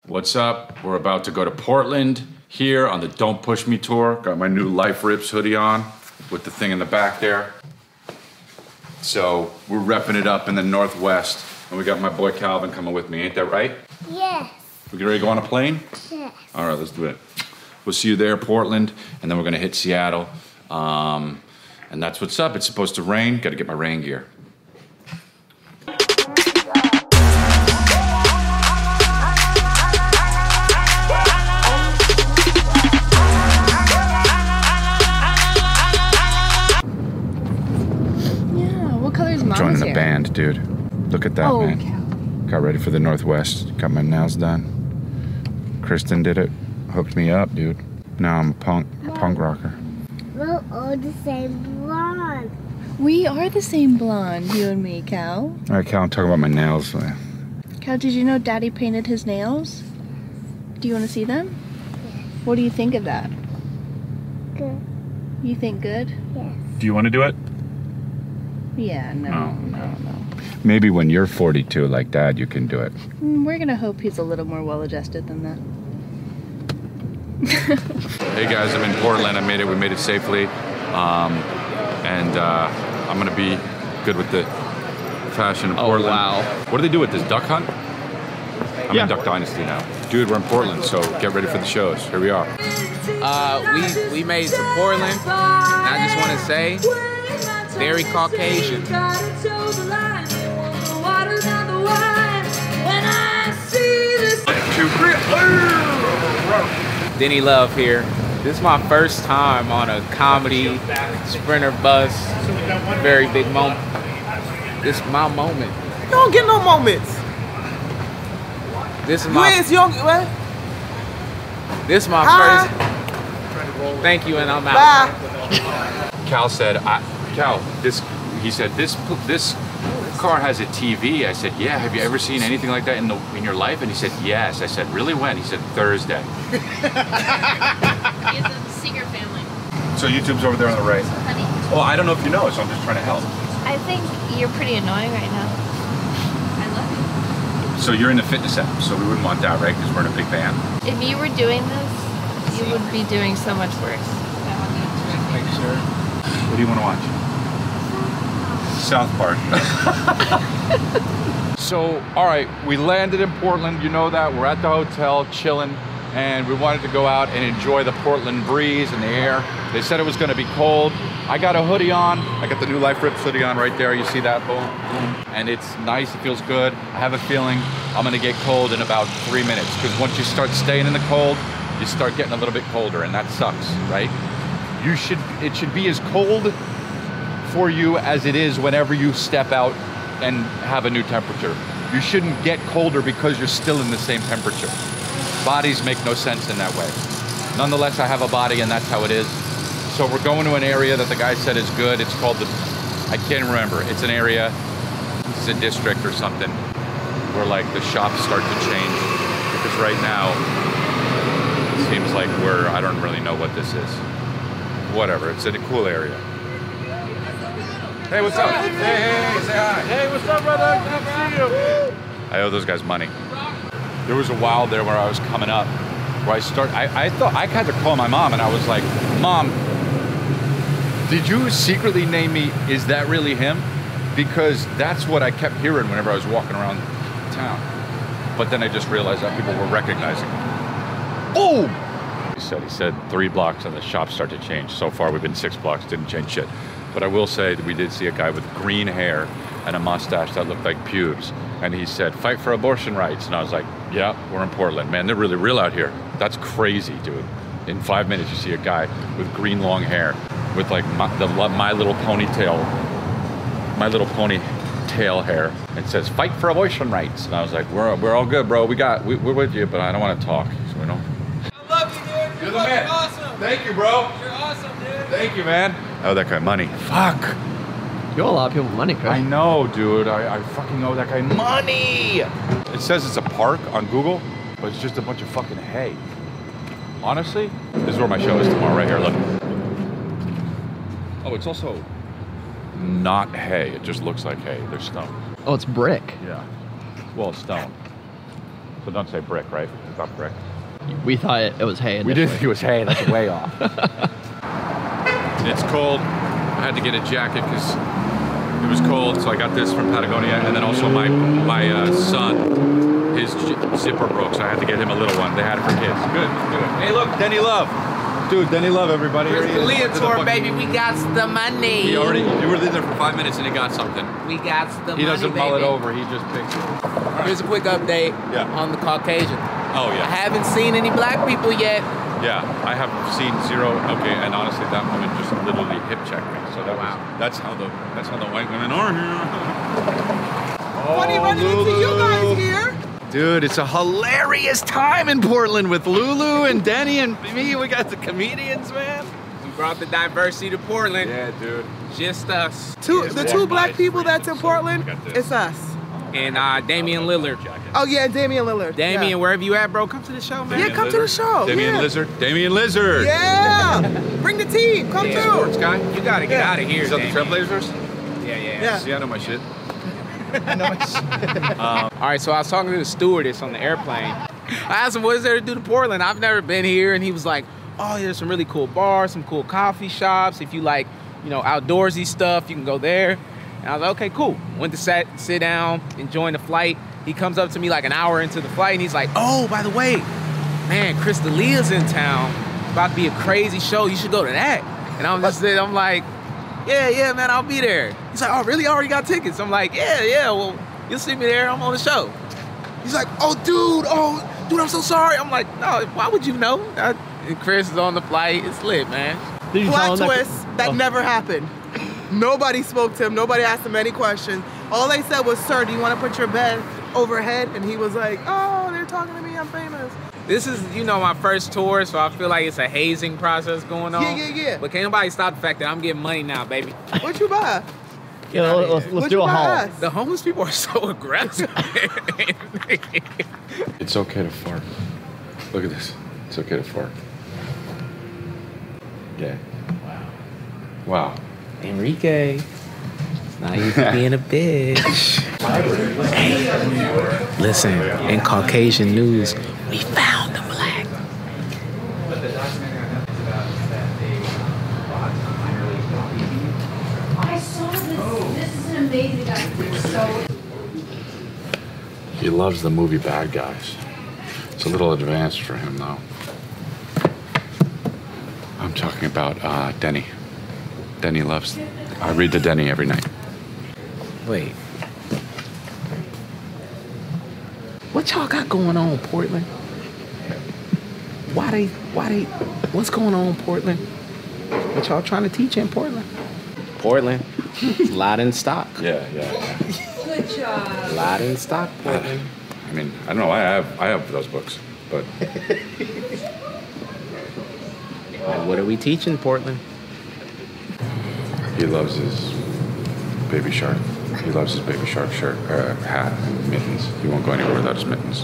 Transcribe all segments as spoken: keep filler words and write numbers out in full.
What's up? We're about to go to Portland here on the Don't Push Me tour. Got my new Life Rips hoodie on with the thing in the back there. So we're repping it up in the Northwest. And we got my boy Calvin coming with me, ain't that right? Yes. We get ready to go on a plane? Yes. All right, let's do it. We'll see you there, Portland, and then we're gonna hit Seattle. Um, and that's what's up. It's supposed to rain. Gotta get my rain gear. Joining the band, dude. Look at that, oh, man. Okay. Got ready for the Northwest. Got my nails done. Kristen did it. Hooked me up, dude. Now I'm a punk, a punk rocker. We're all the same blonde. We are the same blonde, you and me, Cal. All right, Cal, I'm talking about my nails. Cal, did you know Daddy painted his nails? Do you want to see them? Yes. What do you think of that? Good. You think good? Yes. Do you want to do it? Yeah, no, no, no, no. Maybe when you're forty-two like Dad, you can do it. We're gonna hope he's a little more well-adjusted than that. Hey guys, I'm in Portland. I made it. We made it safely, um, and uh, I'm gonna be good with the fashion of Portland. Oh wow! What do they do with this duck hunt? I'm yeah. in Duck Dynasty now, dude. We're in Portland, so get ready for the shows. Here we are. Uh, we we made it to Portland, and I just want to say. Very Caucasian. Denny Love here. This is my first time on a comedy Sprinter bus. Very big moment. This is my moment. You don't get no moments. This is my. You young, what? This is my Hi. first. Thank you, and I'm out. Bye. Cal said, I, Cal, this, he said, this this car has a T V. I said, yeah, have you ever seen anything like that in the in your life? And he said, yes. I said, really, when? He said, Thursday. He has a secret family. So YouTube's over there on the right. Honey. Well, I don't know if you know, so I'm just trying to help. I think you're pretty annoying right now. I love you. So you're in the fitness app, so we wouldn't want that, right? Because we're in a big van. If you were doing this, you would be doing so much worse. Make sure. What do you want to watch? South Park. So, all right, we landed in Portland. You know that. We're at the hotel, chilling, and we wanted to go out and enjoy the Portland breeze and the air. They said it was going to be cold. I got a hoodie on. I got the new Life Rips hoodie on right there. You see that? Boom, boom. And it's nice. It feels good. I have a feeling I'm going to get cold in about three minutes because once you start staying in the cold, you start getting a little bit colder, and that sucks, right? You should. It should be as cold for you as it is whenever you step out and have a new temperature. You shouldn't get colder because you're still in the same temperature. Bodies make no sense in that way. Nonetheless, I have a body and that's how it is. So we're going to an area that the guy said is good. It's called the, I can't remember. It's an area, it's a district or something, where like the shops start to change. Because right now, it seems like we're, I don't really know what this is. Whatever, it's in a cool area. Hey, what's up? Hey, hey, hey, say hi. Hey, what's up, brother? Good to see you. I owe those guys money. There was a while there where I was coming up, where I start. I, I thought I had to call my mom, and I was like, "Mom, did you secretly name me? Is that really him?" Because that's what I kept hearing whenever I was walking around town. But then I just realized that people were recognizing me. Boom! He said, he said three blocks and the shops start to change. So far, we've been six blocks, didn't change shit. But I will say that we did see a guy with green hair and a mustache that looked like pubes. And he said, fight for abortion rights. And I was like, yeah, we're in Portland. Man, they're really real out here. That's crazy, dude. In five minutes, you see a guy with green long hair with like my, the My Little Ponytail, My Little Ponytail hair. It says, fight for abortion rights. And I was like, we're, we're all good, bro. We got, we, we're with you, but I don't want to talk. So we don't. I love you, dude. You're the man. Awesome. Thank you, bro. You're awesome, dude. Thank you, man. Oh, that guy money. Fuck. You owe a lot of people money, Chris. I know, dude. I, I fucking owe that guy money. It says it's a park on Google, but it's just a bunch of fucking hay. Honestly, this is where my show is tomorrow, right here. Look. Oh, it's also not hay. It just looks like hay. There's stone. Oh, it's brick. Yeah. Well, it's stone. So don't say brick, right? up, Rick. We thought it, it was hay. We did initially. think it was hay. That's way off. It's cold. I had to get a jacket because it was cold, so I got this from Patagonia, and then also my my uh, son, his zipper broke, so I had to get him a little one. They had it for kids. Good, good. Hey, look, Denny Love. Dude, Denny Love, everybody. Where's the Leah tour, baby? We got the money. He already, you were there for five minutes and he got something. We got the money, He doesn't mull baby. it over, he just picks it. Here's a quick update Yeah. on the Caucasian. Oh, I yeah. haven't seen any black people yet. Yeah, I have seen zero. Okay, and honestly, that woman just literally hip checked me. So that Wow. was, that's how the that's how the white women are here. Funny running into you guys here. Dude, it's a hilarious time in Portland with Lulu and Denny and me. We got the comedians, man. We brought the diversity to Portland. Yeah, dude. Just us. Two, the two black people that's in Portland, Got this. it's us. And uh, Damian Lillard. Oh yeah, Damian Lillard. Damian, yeah. wherever you at, bro, come to the show, man. Yeah, come to the show. Damian yeah. Lizard. Damian Lizard. Yeah, bring the team. Come Yeah, through. Sports guy. You gotta get Yeah. out of here, Is that the Damian. Trailblazers? Yeah, yeah. Yeah. See, I know my shit. All right, so I was talking to the stewardess on the airplane. I asked him, what is there to do to Portland? I've never been here. And he was like, oh, there's some really cool bars, some cool coffee shops. If you like, you know, outdoorsy stuff, you can go there. And I was like, okay, cool. Went to sit, sit down, enjoying the flight. He comes up to me like an hour into the flight and he's like, oh, by the way, man, Chris D'Elia's in town. About to be a crazy show. You should go to that. And I'm just sitting, I'm like, yeah, yeah, man, I'll be there. He's like, oh, really? I already got tickets. I'm like, yeah, yeah, well, you'll see me there. I'm on the show. He's like, oh, dude, oh, dude, I'm so sorry. I'm like, no, why would you know? I, and Chris is on the flight. It's lit, man. Did you tell Plot him that- twist, that Oh. never happened. Nobody spoke to him. Nobody asked him any questions. All they said was, sir, do you want to put your bed overhead? And he was like, oh, they're talking to me. I'm famous. This is, you know, my first tour, so I feel like it's a hazing process going on. Yeah, yeah, yeah. But can't nobody stop the fact that I'm getting money now, baby. What you buy? Yeah, let's, let's, let's What do you a buy haul. us? The homeless people are so aggressive. It's okay to fart. Look at this. It's okay to fart. Yeah. Wow. Enrique, it's not easy being a bitch. Hey, listen, in Caucasian news, we found the black. I saw this. This is an amazing idea. So He loves the movie Bad Guys. It's a little advanced for him, though. I'm talking about uh, Denny. Denny loves. I read the Denny every night. Wait. What y'all got going on, Portland? Why they, why they, what's going on, Portland? What y'all trying to teach in Portland? Portland, lot in stock. Yeah, yeah. good job. Lot in stock, Portland. I mean, I don't know. I have, I have those books, but And what are we teaching, Portland? he loves his baby shark. He loves his baby shark shirt, uh, hat, and mittens. He won't go anywhere without his mittens.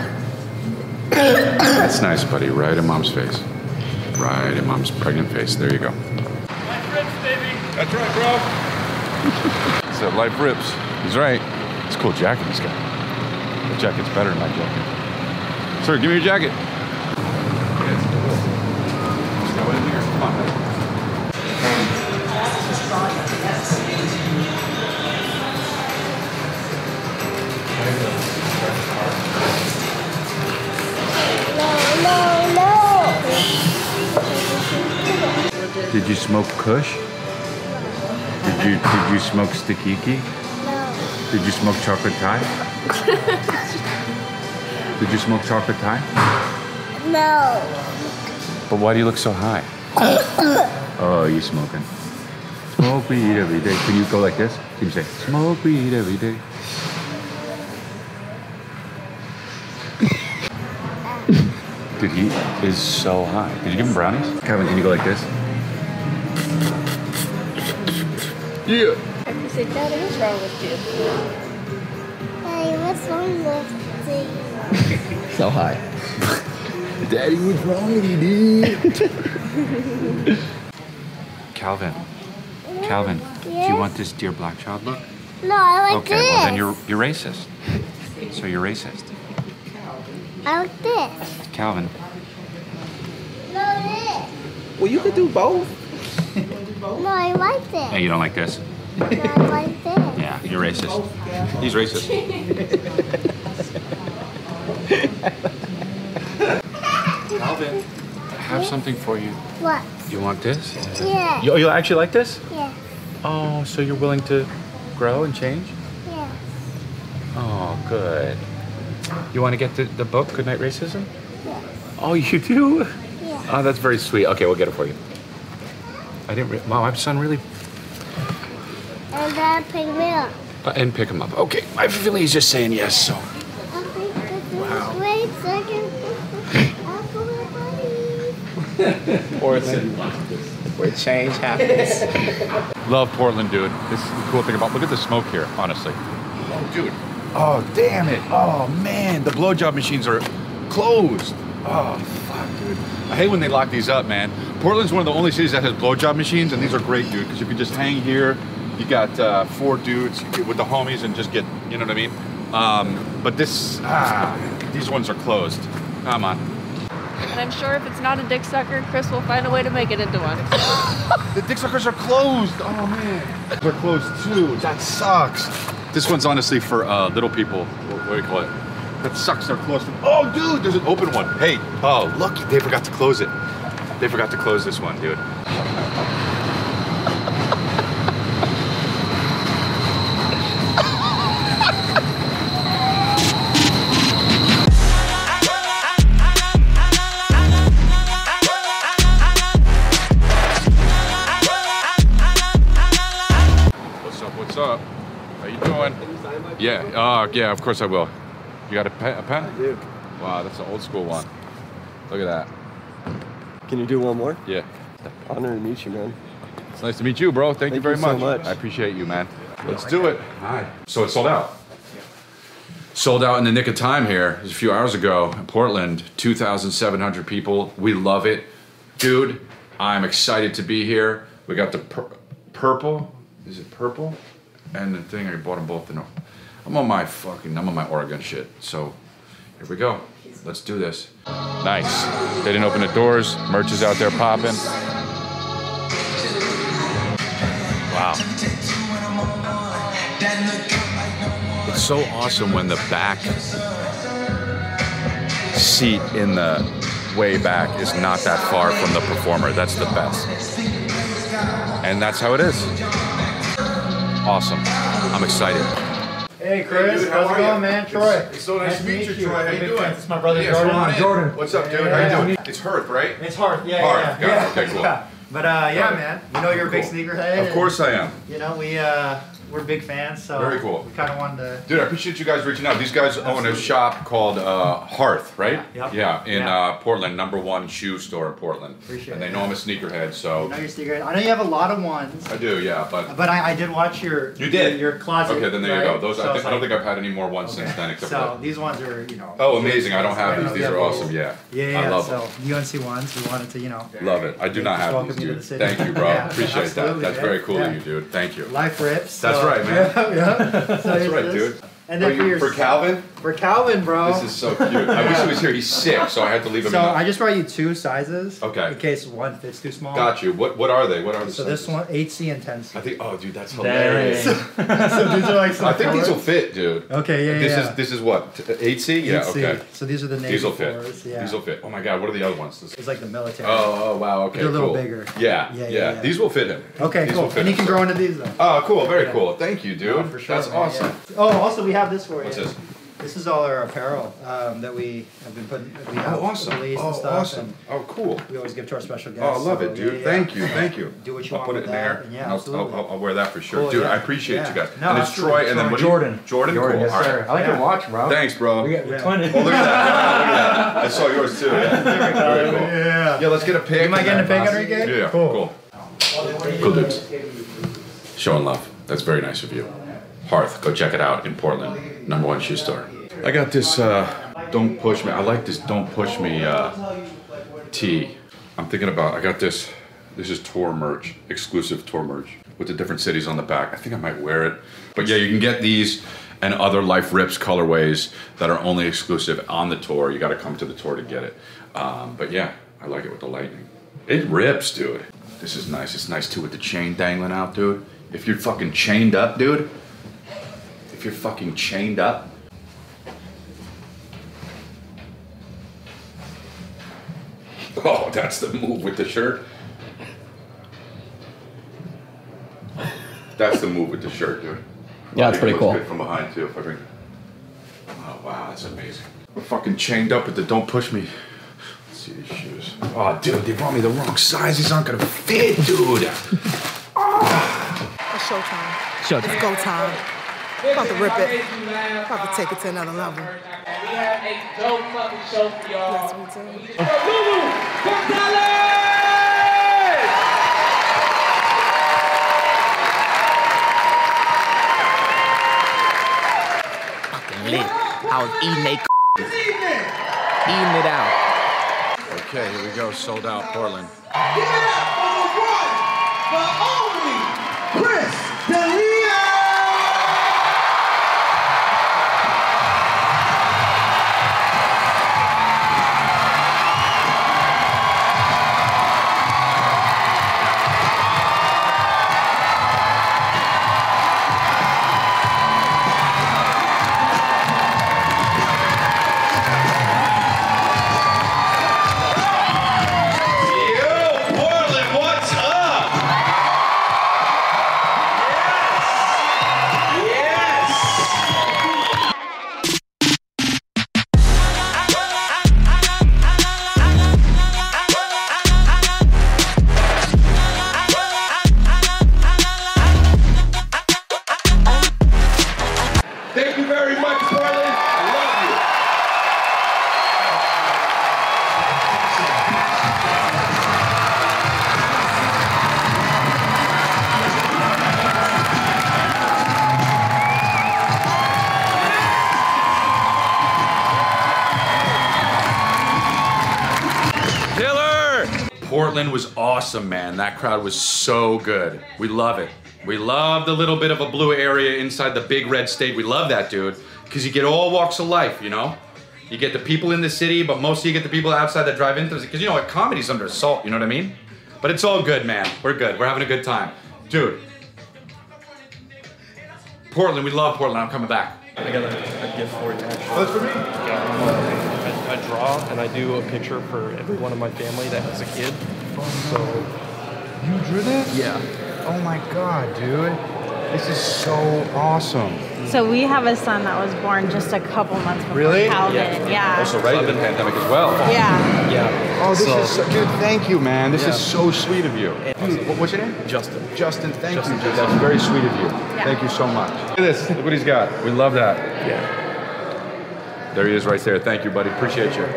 That's nice, buddy. Right in mom's face. Right in mom's pregnant face. There you go. Life rips, baby. That's right, bro. Said life rips. He's right. It's a cool jacket he's got. The jacket's better than my jacket. Sir, give me your jacket. Yeah, it's cool. Let's go in here. Come on. No, no, Did you smoke Kush? Did you did you smoke Stikiki? no, Did you smoke chocolate Thai? Did you smoke chocolate Thai? no. But why do you look so high? Oh, you smoking. Smoke weed every day. Can you go like this? Can you say, smoke weed every day? Dude, he is so high. Did you give him brownies? Kevin, can you go like this? Yeah. I said, Daddy, what's wrong with you? Hey, what's wrong with you? So high. Daddy, what's wrong with you, dude? Calvin, Calvin, do you want this Dear Black Child look? No, I like Okay, this. well then you're you're racist. So you're racist. I like this. Calvin. No, this. Well, you could do both. No, I like this. Hey, you don't like this? No, I like this. Yeah, you're racist. He's racist. Calvin, I have something for you. What? You want this? Yeah. You, you actually like this? Yeah. Oh, so you're willing to grow and change? Yeah. Oh, good. You want to get the, the book, Goodnight Racism? Yeah. Oh, you do? Yeah. Oh, that's very sweet. Okay, we'll get it for you. I didn't. Re wow, my son really. And then pick me up. Uh, and pick him up. Okay, I feel he's just saying yes. So. Wow. Wait a second. Portland, where change happens. Love Portland, dude. This is the cool thing about. Look at the smoke here, honestly. Oh, dude. Oh, damn it. Oh, man. The blowjob machines are closed. Oh, fuck, dude. I hate when they lock these up, man. Portland's one of the only cities that has blowjob machines, and these are great, dude, because you can just hang here. You got uh, four dudes with the homies and just get, you know what I mean? Um, but this, ah, these ones are closed. Come on. And I'm sure if it's not a dick sucker, Chris will find a way to make it into one. The dick suckers are closed. Oh man, they're closed too. That sucks. This one's honestly for uh, little people. What, what do you call it? That sucks. They're closed. Oh, dude, there's an open one. Hey, oh, look, they forgot to close it. They forgot to close this one, dude. What's up? How you doing? Yeah, uh, yeah, of course I will. You got a pen? A pen? I do. Wow, that's an old school one. Look at that. Can you do one more? Yeah. Honor to meet you, man. It's nice to meet you, bro. Thank, Thank you very you so much. much. I appreciate you, man. Let's do it. Hi. So it's sold out. Sold out in the nick of time here. It was a few hours ago in Portland. two thousand seven hundred people. We love it. Dude, I'm excited to be here. We got the pur purple. Is it purple? And the thing, I bought them both. No, I'm on my fucking, I'm on my Oregon shit. So here we go. Let's do this. Nice. They didn't open the doors. Merch is out there popping. Wow. It's so awesome when the back seat in the way back is not that far from the performer. That's the best. And that's how it is. Awesome. I'm excited. Hey Chris, hey, dude, how's how it going, you? man? Troy. It's, it's so nice, nice to meet you, Troy. How you doing? It's my brother yeah, Jordan. On Jordan. What's up, dude? Yeah, How you yeah, doing? yeah. It's Hearth, right? It's Hearth, yeah, Hearth. yeah. Got yeah. it. Okay, cool. Yeah. But uh, yeah, man. You know you're a big Cool. sneakerhead. Of course and, I am. You know we uh, we're big fans, so Very cool. we kind of wanted to. Dude, I appreciate you guys reaching out. These guys own a shop called uh, Hearth, right? Yep. Yeah, in Yeah. Uh, Portland, number one shoe store in Portland. Appreciate and they it. know I'm a sneakerhead, so. I know you're sneakerhead. I know you have a lot of ones. I do, yeah, but. But I, I did watch your. You did? Your, your closet. Okay, then there right? you go. Those So I, it's think, I don't like- think I've had any more ones Okay. since then, except So for that. these ones are, you know. Oh, amazing! I don't have Yeah, these. These yeah, are yeah. awesome. Yeah, Yeah, yeah. I love so them. U N C ones, we wanted to, you know. Love it. I do not have welcome these, you to dude. the city. Thank you, bro. Yeah, Appreciate that. absolutely, That's man. very cool Yeah. of you, dude. Thank you. Life rips. That's so- right, man. Yeah, yeah. So That's here's right, this. dude. And then For for, you- your for Calvin? For Calvin, bro. This is so cute. I wish he was here. He's sick, so I had to leave him. So in the- I just brought you two sizes. Okay. In case one fits too small. Got you. What What are they? What are the So sizes? this one, eight C and ten C. I think. Oh, dude, that's Dang. hilarious. So these are like some I think these will colors. fit, dude. Okay, yeah, This yeah. is this is what eight C. Yeah. eight C. Okay. So these are the navy These will fit. fours, yeah. These will fit. Oh my God, what are the other ones? This- It's like the military. Oh, oh wow. Okay. They're a little cool. bigger. Yeah. Yeah, Yeah. yeah, yeah. These will fit him. Okay, These cool. will fit And you him, can so- grow into these though. Oh, cool. Very Yeah. cool. Thank you, dude. Oh, for sure, That's man, awesome. yeah. Oh, also we have this for What's you. this? This is all our apparel um, that we have been putting. We have Oh, awesome. released Oh, and stuff, awesome. and Oh, cool. we always give to our special guests. Oh, I love so, it, dude. yeah, yeah. Thank you, thank you. Do what you I'll want put it with in that, there. and yeah, and I'll, absolutely. I'll, I'll wear that for sure, Cool, dude. yeah. I appreciate Yeah. you guys. No, and it's absolutely. Troy, and then what? do you- Jordan. Jordan. Jordan, Cool. yes, All right. sir. I like your watch, bro. Thanks, bro. We got- we're Yeah. twinning. Oh, look at that! Look at that! I saw yours too. Yeah. Very cool. Yeah. Yeah, let's get a pic. You mind getting a pic, Awesome. Enrique? Yeah. Cool. Cool. Cool dudes. Showing love. That's very nice of you. Hearth, go check it out in Portland. Number one shoe store. I got this uh, Don't Push Me. I like this Don't Push Me uh, tee. I'm thinking about, I got this, this is tour merch, exclusive tour merch with the different cities on the back. I think I might wear it. But yeah, you can get these and other Life Rips colorways that are only exclusive on the tour. You got to come to the tour to get it. Um, but yeah, I like it with the lightning. It rips, dude. This is nice. It's nice too with the chain dangling out, dude. If you're fucking chained up, dude. If you're fucking chained up. Oh, that's the move with the shirt. That's the move with the shirt, dude. Yeah, it's pretty looks cool. Good from behind too. If I bring. Oh wow, that's amazing. We're fucking chained up with the "Don't push me." Let's see these shoes. Oh, dude, they brought me the wrong size. These aren't gonna fit, dude. Oh. It's showtime. Showtime. It's go time. About to rip it. About to take it to another level. We have a dope fucking show for y'all. Yes, we do. Lulu Gonzalez! Fucking lit. I was eating they eating it out. Okay, here we go. Sold out, Portland. Give it up for the one, the only Chris D'Elia! Thank you very much, Portland. I love you. Killer! Portland was awesome, man. That crowd was so good. We love it. We love the little bit of a blue area inside the big red state. We love that, dude, because you get all walks of life, you know? You get the people in the city, but mostly you get the people outside that drive into it. Because, you know, what, comedy's under assault, you know what I mean? But it's all good, man. We're good. We're having a good time. Dude. Portland, we love Portland. I'm coming back. I got a, a gift for you, actually. Oh, that's for me? Yeah. I, I draw and I do a picture for every one of my family that has a kid. So. You drew this? Yeah. Oh my God, dude. This is so awesome. So we have a son that was born just a couple months before Really? Calvin. Yeah. Yeah. Also right in the pandemic as well. Yeah. Yeah. Oh, this So- is, so, dude, thank you, man. This Yeah. is so sweet of you. Dude, what- what's your name? Justin. Justin, thank Justin, you. Justin. That's very sweet of you. Thank you so much. Look at this. Look what he's got. We love that. Yeah. There he is right there. Thank you, buddy. Appreciate you.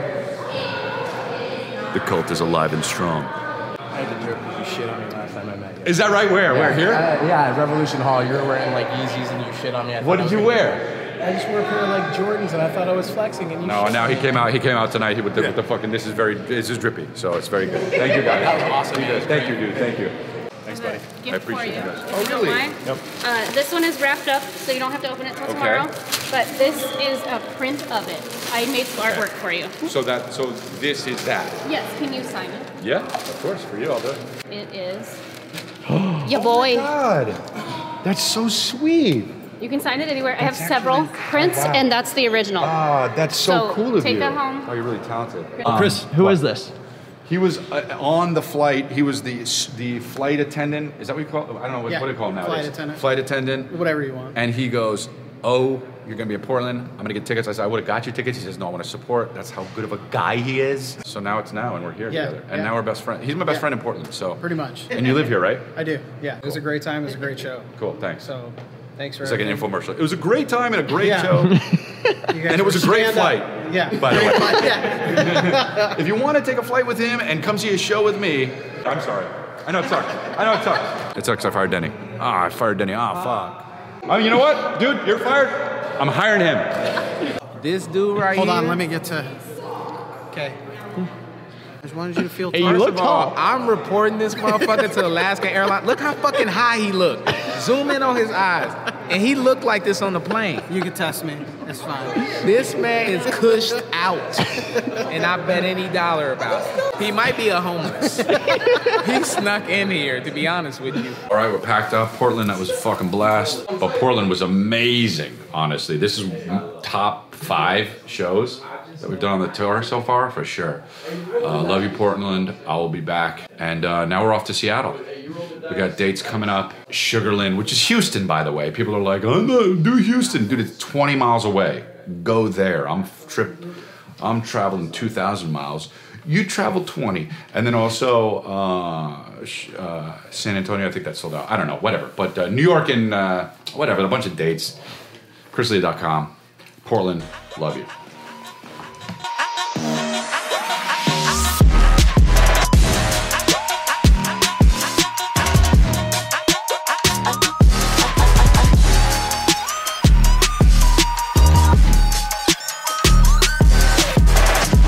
The cult is alive and strong. I had to joke with you shit on me last time I met you. Is that right? Where? Where? Here? Uh, yeah, at Revolution Hall. You were wearing like Yeezys and you shit on me. I What thought did I you was gonna- wear? I just wore a pair of like Jordans and I thought I was flexing and you No, shit now on he me. came out. He came out tonight with the, with the fucking. This is very. This is drippy. So it's very good. Thank you, guys. That was awesome. You guys. Thank you, dude. Thank you. Thanks, buddy. I appreciate you guys. If you don't mind. Yep. Uh, this one is wrapped up, so you don't have to open it till Okay. tomorrow. But this is a print of it. I made some artwork for you. So that. So this is that. Yes, can you sign it? Yeah, of course. For you, I'll do it. It is. Ya boy. God, that's so sweet. You can sign it anywhere. I have That's several actually- prints, wow. and that's the original. Ah, that's so, So, cool of take you. that home. Oh, you're really talented. Chris, who is this? He was uh, on the flight. He was the the flight attendant. Is that what you call? I don't know what, Yeah, what do you call him nowadays. flight attendant. Flight attendant. Whatever you want. And he goes, "Oh, you're gonna be in Portland. I'm gonna get tickets." I said, "I would have got you tickets." He says, "No, I want to support." That's how good of a guy he is. So now it's now, and we're here Yeah, together. And yeah. now we're best friends. He's my best Yeah. friend in Portland. So Pretty much. And you live here, right? I do. Yeah. It was a great time. It was a great show. Cool. Thanks. So, thanks for It's like an everything. infomercial. It was a great time and a great Yeah. show. You guys And it was were a great stand up. flight. Yeah. By the way. Yeah. If you want to take a flight with him and come see a show with me, I'm sorry. I know it sucks. I know it sucks. It sucks. I fired Denny. Ah, I fired Denny. Ah, fuck. Oh, you know what, dude? You're fired. I'm hiring him. This dude right Hold here. on. Let me get to. Okay. I just wanted you to feel. Hey, you First look of all, tall. I'm reporting this motherfucker to Alaska Airlines. Look how fucking high he look. Zoom in on his eyes. And he looked like this on the plane. You can test me. It's fine. This man is cushed out. And I bet any dollar about it. He might be a homeless. He snuck in here, to be honest with you. All right, we're packed up. Portland, that was a fucking blast. But Portland was amazing, honestly. This is top five shows that we've done on the tour so far, for sure. Uh, love you, Portland. I will be back. And uh, now we're off to Seattle. We got dates coming up. Sugarland, which is Houston, by the way. People are like, oh no, do Houston. Dude, it's twenty miles away. Go there. I'm trip. I'm traveling two thousand miles. You travel twenty. And then also uh, uh, San Antonio, I think that's sold out. I don't know, whatever. But uh, New York and uh, whatever, a bunch of dates. Chris Lee dot com. Portland, love you.